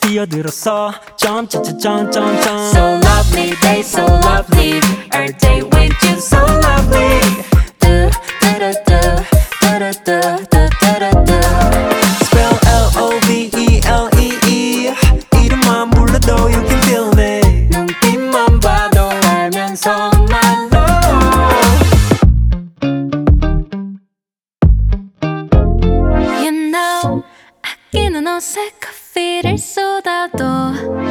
뛰어들었어 점점점점점점 So lovely, they so lovely. Our day with you so lovely. Do do do do do do do do do. Spell L-O-V-E-L-E-E 이름만 불러도 you can feel me 눈빛만 봐도 알면서 말로. You know 아끼는 옷에 커피를 쏟아도